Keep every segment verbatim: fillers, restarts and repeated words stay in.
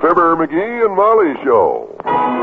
Fibber, McGee, and Molly Show.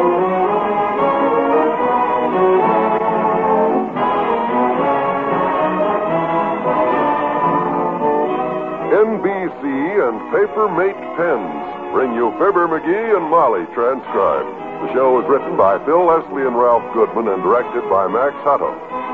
N B C and Papermate Pens bring you Fibber, McGee, and Molly transcribed. The show was written by Phil Leslie and Ralph Goodman and directed by Max Hutto.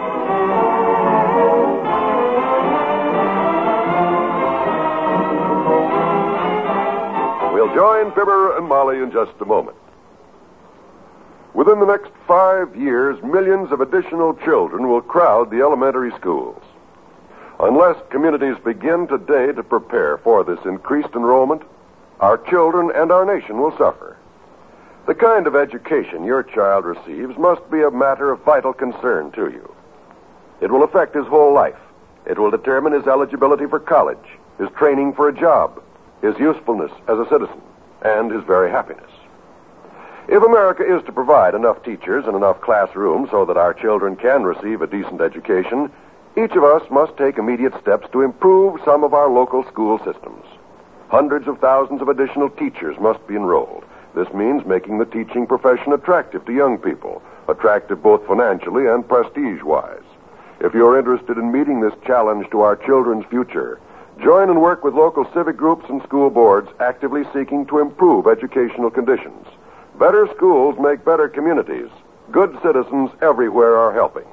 We'll join Fibber and Molly in just a moment. Within the next five years, millions of additional children will crowd the elementary schools. Unless communities begin today to prepare for this increased enrollment, our children and our nation will suffer. The kind of education your child receives must be a matter of vital concern to you. It will affect his whole life. It will determine his eligibility for college, his training for a job, his usefulness as a citizen, and his very happiness. If America is to provide enough teachers and enough classrooms so that our children can receive a decent education, each of us must take immediate steps to improve some of our local school systems. Hundreds of thousands of additional teachers must be enrolled. This means making the teaching profession attractive to young people, attractive both financially and prestige-wise. If you're interested in meeting this challenge to our children's future, join and work with local civic groups and school boards actively seeking to improve educational conditions. Better schools make better communities. Good citizens everywhere are helping.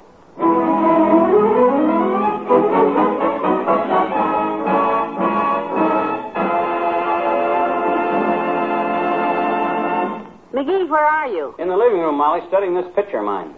McGee, where are you? In the living room, Molly, studying this picture of mine.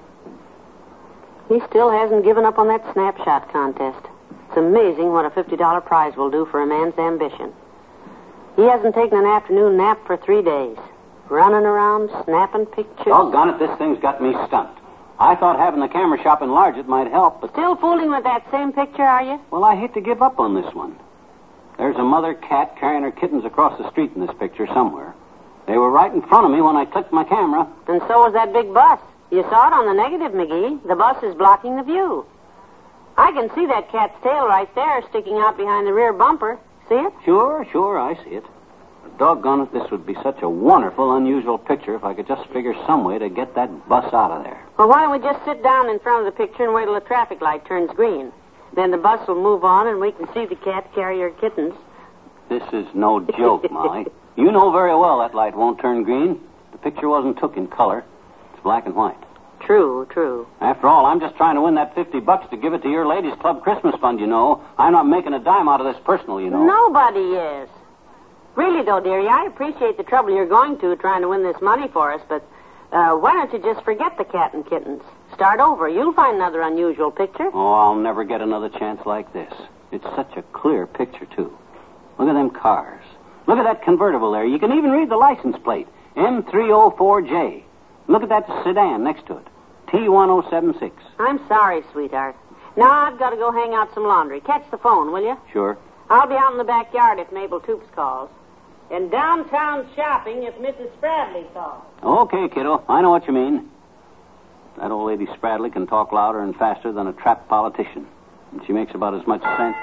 He still hasn't given up on that snapshot contest. It's amazing what a fifty dollars prize will do for a man's ambition. He hasn't taken an afternoon nap for three days. Running around, snapping pictures. Doggone it, this thing's got me stumped. I thought having the camera shop enlarge it might help, but... Still fooling with that same picture, are you? Well, I hate to give up on this one. There's a mother cat carrying her kittens across the street in this picture somewhere. They were right in front of me when I clicked my camera. And so was that big bus. You saw it on the negative, McGee. The bus is blocking the view. I can see that cat's tail right there sticking out behind the rear bumper. See it? Sure, sure, I see it. But doggone it, this would be such a wonderful, unusual picture if I could just figure some way to get that bus out of there. Well, why don't we just sit down in front of the picture and wait till the traffic light turns green? Then the bus will move on and we can see the cat carry her kittens. This is no joke, Molly. You know very well that light won't turn green. The picture wasn't took in color. It's black and white. True, true. After all, I'm just trying to win that fifty bucks to give it to your ladies' club Christmas fund, you know. I'm not making a dime out of this personal, you know. Nobody is. Really, though, dearie, I appreciate the trouble you're going to trying to win this money for us, but uh, why don't you just forget the cat and kittens? Start over. You'll find another unusual picture. Oh, I'll never get another chance like this. It's such a clear picture, too. Look at them cars. Look at that convertible there. You can even read the license plate. M three oh four J. Look at that sedan next to it. T one oh seven six. I'm sorry, sweetheart. Now I've got to go hang out some laundry. Catch the phone, will you? Sure. I'll be out in the backyard if Mabel Toops calls. And downtown shopping if Missus Spradley calls. Okay, kiddo. I know what you mean. That old lady Spradley can talk louder and faster than a trapped politician. And she makes about as much sense.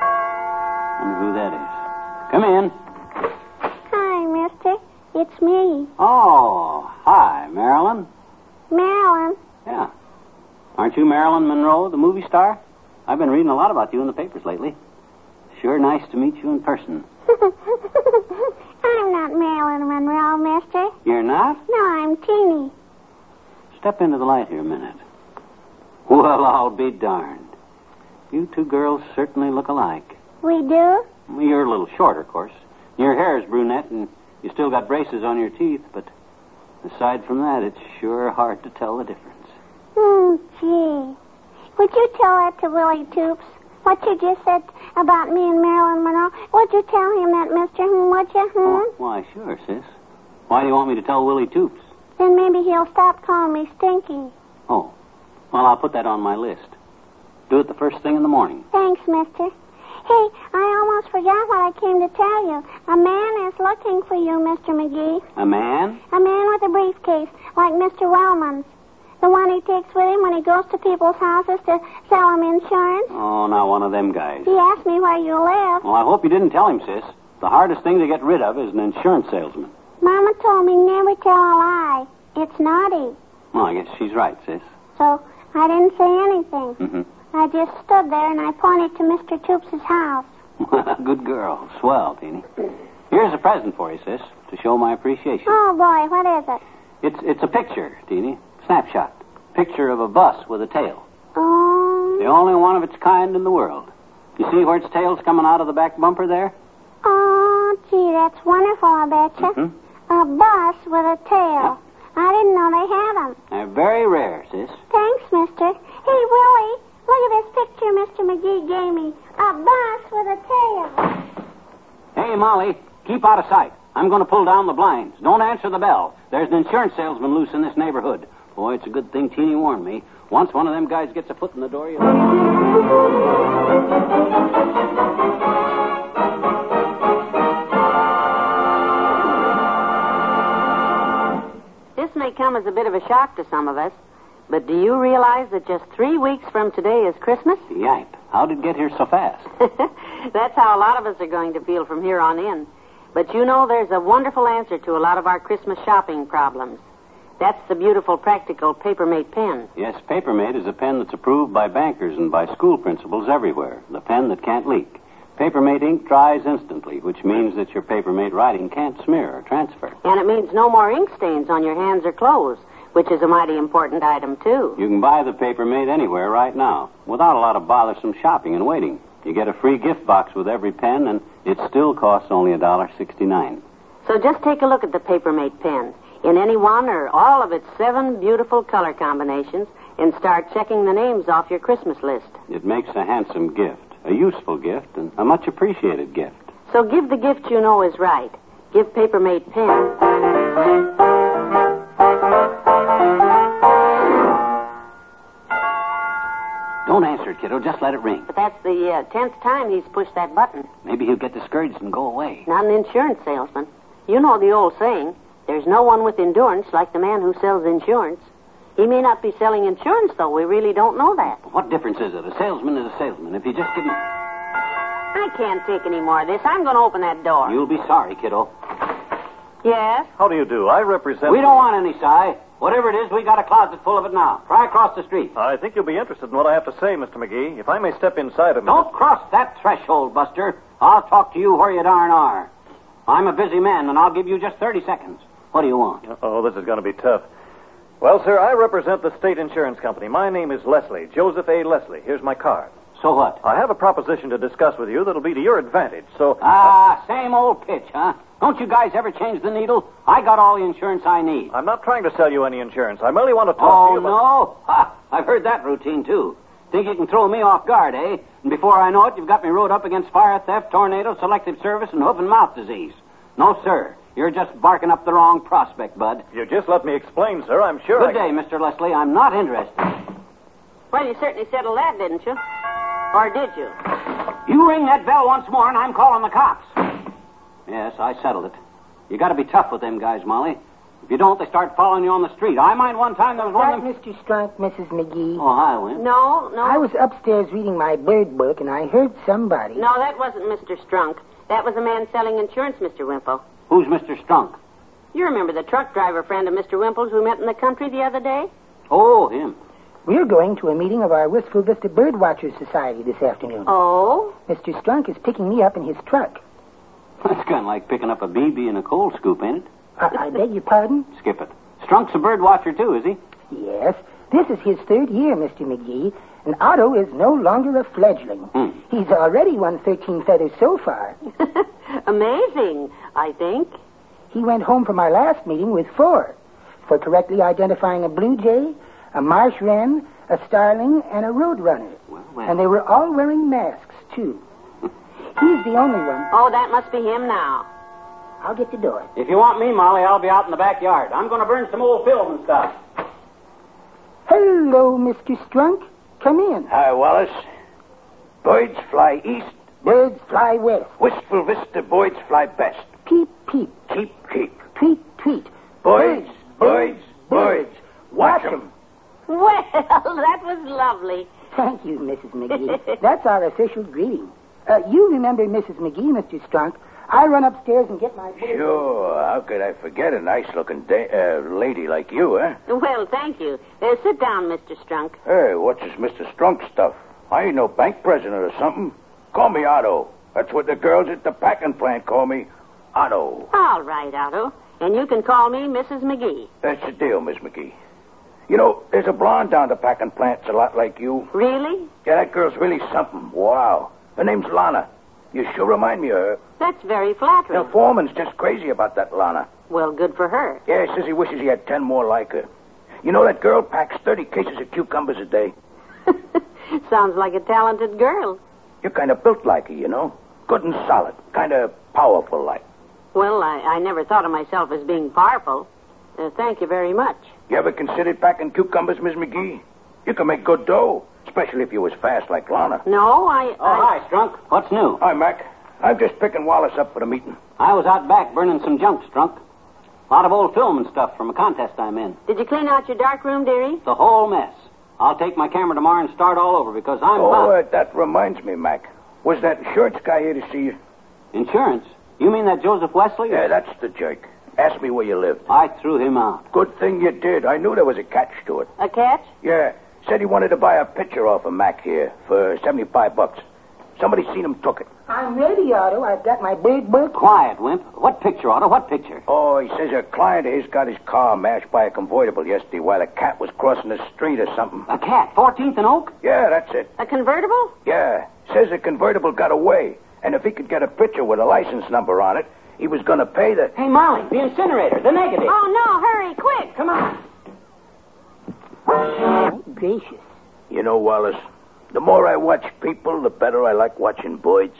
I wonder who that is. Come in. Hi, mister. It's me. Oh, hi, Marilyn. Marilyn. Yeah. Aren't you Marilyn Monroe, the movie star? I've been reading a lot about you in the papers lately. Sure nice to meet you in person. I'm not Marilyn Monroe, mister. You're not? No, I'm Teeny. Step into the light here a minute. Well, I'll be darned. You two girls certainly look alike. We do? Well, you're a little shorter, of course. Your hair is brunette, and you still got braces on your teeth, but aside from that, it's sure hard to tell the difference. Hmm, gee. Would you tell that to Willie Toops? What you just said about me and Marilyn Monroe? Would you tell him that, mister? Hmm, would you? Hmm? Oh, why, sure, sis. Why do you want me to tell Willie Toops? Then maybe he'll stop calling me Stinky. Oh. Well, I'll put that on my list. Do it the first thing in the morning. Thanks, mister. Hey, I almost forgot what I came to tell you. A man is looking for you, Mister McGee. A man? A man with a briefcase, like Mister Wellman's. The one he takes with him when he goes to people's houses to sell them insurance. Oh, now one of them guys. He asked me where you live. Well, I hope you didn't tell him, sis. The hardest thing to get rid of is an insurance salesman. Mama told me never tell a lie. It's naughty. Well, I guess she's right, sis. So I didn't say anything. Mm-hmm. I just stood there and I pointed to Mister Toops' house. Good girl. Swell, Teeny. Here's a present for you, sis, to show my appreciation. Oh, boy, what is it? It's it's a picture, Teeny. Snapshot. Picture of a bus with a tail. Oh, The only one of its kind in the world. You see where its tail's coming out of the back bumper there? oh, gee, that's wonderful, I betcha. Mm-hmm. A bus with a tail. I didn't know they had them. They're very rare, sis. Thanks, mister. Hey, Willie, look at this picture Mister McGee gave me. A bus with a tail. Hey, Molly, keep out of sight. I'm going to pull down the blinds. Don't answer the bell. There's an insurance salesman loose in this neighborhood. Boy, it's a good thing Teeny warned me. Once one of them guys gets a foot in the door, you'll... This may come as a bit of a shock to some of us, but do you realize that just three weeks from today is Christmas? Yipe. How did it get here so fast? That's how a lot of us are going to feel from here on in. But you know, there's a wonderful answer to a lot of our Christmas shopping problems. That's the beautiful, practical Papermate pen. Yes, Papermate is a pen that's approved by bankers and by school principals everywhere. The pen that can't leak. Papermate ink dries instantly, which means that your Papermate writing can't smear or transfer. And it means no more ink stains on your hands or clothes, which is a mighty important item, too. You can buy the Papermate anywhere right now, without a lot of bothersome shopping and waiting. You get a free gift box with every pen, and it still costs only one dollar sixty-nine. So just take a look at the Papermate pen in any one or all of its seven beautiful color combinations and start checking the names off your Christmas list. It makes a handsome gift, a useful gift, and a much appreciated gift. So give the gift you know is right. Give Papermate pen. Don't answer it, kiddo. Just let it ring. But that's the uh, tenth time he's pushed that button. Maybe he'll get discouraged and go away. Not an insurance salesman. You know the old saying, there's no one with endurance like the man who sells insurance. He may not be selling insurance, though. We really don't know that. What difference is it? A salesman is a salesman. If you just give me... I can't take any more of this. I'm going to open that door. You'll be sorry, kiddo. Yes? How do you do? I represent... We don't want any, Si. Whatever it is, we got a closet full of it now. Try across the street. I think you'll be interested in what I have to say, Mister McGee. If I may step inside a minute... Don't cross that threshold, Buster. I'll talk to you where you darn are. I'm a busy man, and I'll give you just thirty seconds. What do you want? Oh, this is going to be tough. Well, sir, I represent the state insurance company. My name is Leslie, Joseph A. Leslie. Here's my card. So what? I have a proposition to discuss with you that'll be to your advantage, so... Ah, same old pitch, huh? Don't you guys ever change the needle? I got all the insurance I need. I'm not trying to sell you any insurance. I merely want to talk Oh, to you about... no? Ha! I've heard that routine, too. Think you can throw me off guard, eh? And before I know it, you've got me rode up against fire, theft, tornado, selective service, and hoof and mouth disease. No, sir. You're just barking up the wrong prospect, bud. You just let me explain, sir. I'm sure Good I... day, Mister Leslie. I'm not interested. Well, you certainly settled that, didn't you? Or did you? You ring that bell once more, and I'm calling the cops. Yes, I settled it. You got to be tough with them guys, Molly. If you don't, they start following you on the street. I mind one time there was one That of them... Mister Strunk, Missus McGee. Oh, hi, Win. No, no. I was upstairs reading my bird book, and I heard somebody. No, that wasn't Mister Strunk. That was a man selling insurance, Mister Wimple. Who's Mister Strunk? You remember the truck driver friend of Mister Wimple's we met in the country the other day? Oh, him. We're going to a meeting of our Wistful Vista Birdwatchers Society this afternoon. Oh? Mister Strunk is picking me up in his truck. That's kind of like picking up a B B in a coal scoop, ain't it? I, I beg your pardon? Skip it. Strunk's a bird watcher, too, is he? Yes. This is his third year, Mister McGee, and Otto is no longer a fledgling. Hmm. He's already won thirteen feathers so far. Amazing, I think. He went home from our last meeting with four, for correctly identifying a blue jay, a marsh wren, a starling, and a roadrunner. Well, well. And they were all wearing masks, too. He's the only one. Oh, that must be him now. I'll get the door. If you want me, Molly, I'll be out in the backyard. I'm going to burn some old film and stuff. Hello, Mister Strunk. Come in. Hi, Wallace. Birds fly east. Birds fly west. Wistful Vista birds fly best. Peep, peep. Keep, keep. Tweet, tweet. Birds, birds, birds. Watch 'em. Well, that was lovely. Thank you, Missus McGee. That's our official greeting. Uh, you remember Missus McGee, Mister Strunk, I'll run upstairs and get my... Sure. How could I forget a nice-looking da- uh, lady like you, eh? Well, thank you. Uh, sit down, Mister Strunk. Hey, what's this Mister Strunk stuff? I ain't no bank president or something. Call me Otto. That's what the girls at the packing plant call me. Otto. All right, Otto. And you can call me Missus McGee. That's the deal, Miss McGee. You know, there's a blonde down the packing plant's a lot like you. Really? Yeah, that girl's really something. Wow. Her name's Lana. You sure remind me of her. That's very flattering. The foreman's just crazy about that Lana. Well, good for her. Yeah, he says he wishes he had ten more like her. You know, that girl packs thirty cases of cucumbers a day. Sounds like a talented girl. You're kind of built like her, you know. Good and solid. Kind of powerful like. Well, I, I never thought of myself as being powerful. Uh, thank you very much. You ever considered packing cucumbers, Miss McGee? You can make good dough, especially if you was fast like Lana. No, I... Oh, I... hi, Strunk. What's new? Hi, Mac. I'm just picking Wallace up for the meeting. I was out back burning some junk, Strunk. A lot of old film and stuff from a contest I'm in. Did you clean out your dark room, dearie? The whole mess. I'll take my camera tomorrow and start all over because I'm... Oh, about... uh, that reminds me, Mac. Was that insurance guy here to see you? Insurance? You mean that Joseph Wesley? Yeah, that's the jerk. Asked me where you lived. I threw him out. Good thing you did. I knew there was a catch to it. A catch? Yeah. Said he wanted to buy a picture off of Mac here for seventy-five bucks. Somebody seen him took it. I'm ready, Otto. I've got my big book. Quiet, Wimp. What picture, Otto? What picture? Oh, he says a client of his got his car mashed by a convertible yesterday while a cat was crossing the street or something. A cat. fourteenth and Oak? Yeah, that's it. A convertible? Yeah. Says the convertible got away. And if he could get a picture with a license number on it, he was going to pay the... Hey, Molly, the incinerator, the negative. Oh, no, hurry, quick. Come on. Oh, gracious. You know, Wallace, the more I watch people, the better I like watching birds.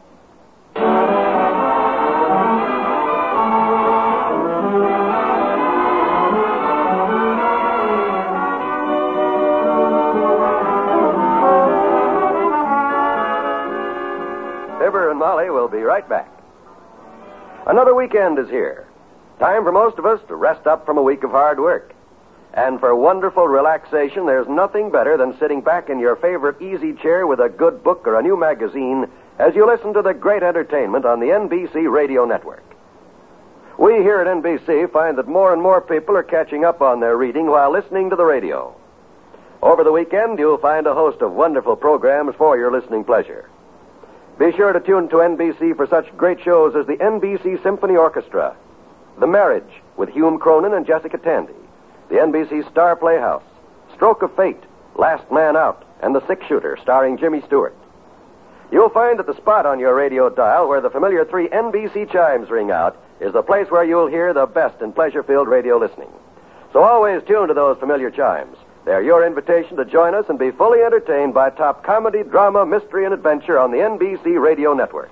Fibber and Molly will be right back. Another weekend is here. Time for most of us to rest up from a week of hard work. And for wonderful relaxation, there's nothing better than sitting back in your favorite easy chair with a good book or a new magazine as you listen to the great entertainment on the N B C radio network. We here at N B C find that more and more people are catching up on their reading while listening to the radio. Over the weekend, you'll find a host of wonderful programs for your listening pleasure. Be sure to tune to N B C for such great shows as the N B C Symphony Orchestra, The Marriage with Hume Cronin and Jessica Tandy, the N B C Star Playhouse, Stroke of Fate, Last Man Out, and The Six Shooter, starring Jimmy Stewart. You'll find that the spot on your radio dial where the familiar three N B C chimes ring out is the place where you'll hear the best in pleasure-filled radio listening. So always tune to those familiar chimes. They're your invitation to join us and be fully entertained by top comedy, drama, mystery, and adventure on the N B C radio network.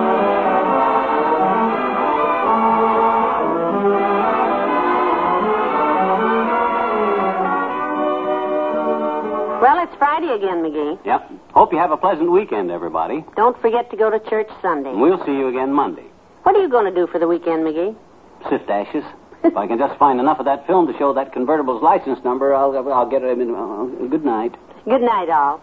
Well, it's Friday again, McGee. Yep. Hope you have a pleasant weekend, everybody. Don't forget to go to church Sunday. We'll see you again Monday. What are you going to do for the weekend, McGee? Sift ashes. If I can just find enough of that film to show that convertible's license number, I'll, I'll get it in. Uh, good night. Good night, all.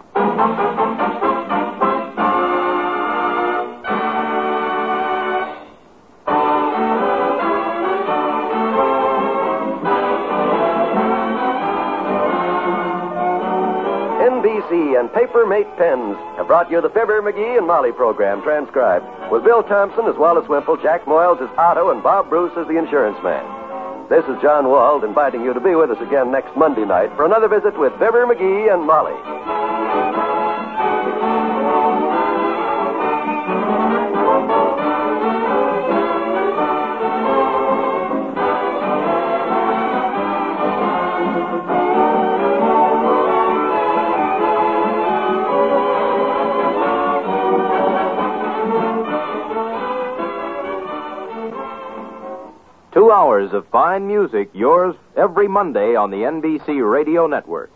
N B C and Paper Mate Pens have brought you the Fibber, McGee, and Molly program transcribed with Bill Thompson as Wallace Wimple, Jack Moyles as Otto, and Bob Bruce as the insurance man. This is John Wald inviting you to be with us again next Monday night for another visit with Fibber, McGee, and Molly. Two hours of fine music, yours every Monday on the N B C Radio Network.